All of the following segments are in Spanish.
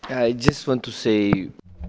I just want to say,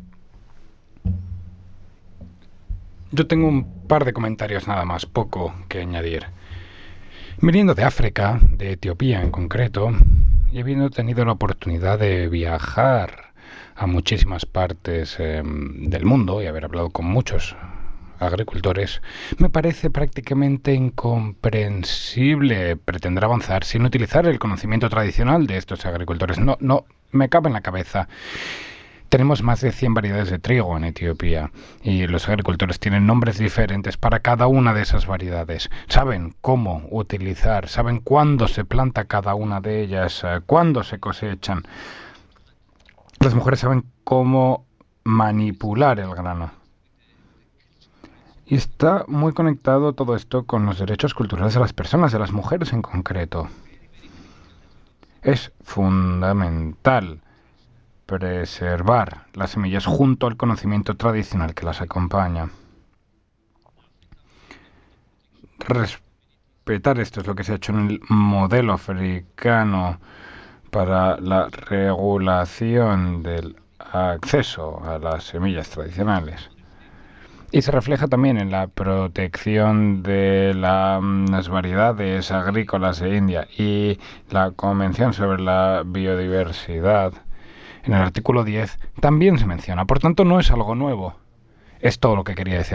Yo tengo un par de comentarios nada más, poco que añadir. Viniendo de África, de Etiopía en concreto, y habiendo tenido la oportunidad de viajar a muchísimas partes del mundo y haber hablado con muchos agricultores, me parece prácticamente incomprensible pretender avanzar sin utilizar el conocimiento tradicional de estos agricultores. No me cabe en la cabeza. Tenemos más de 100 variedades de trigo en Etiopía y los agricultores tienen nombres diferentes para cada una de esas variedades. Saben cómo utilizar, saben cuándo se planta cada una de ellas, cuándo se cosechan. Las mujeres saben cómo manipular el grano. Y está muy conectado todo esto con los derechos culturales de las personas, de las mujeres en concreto. Es fundamental preservar las semillas junto al conocimiento tradicional que las acompaña. Respetar esto es lo que se ha hecho en el modelo africano para la regulación del acceso a las semillas tradicionales. Y se refleja también en la protección de las variedades agrícolas de India y la Convención sobre la Biodiversidad. En el artículo 10 también se menciona. Por tanto, no es algo nuevo. Es todo lo que quería decir.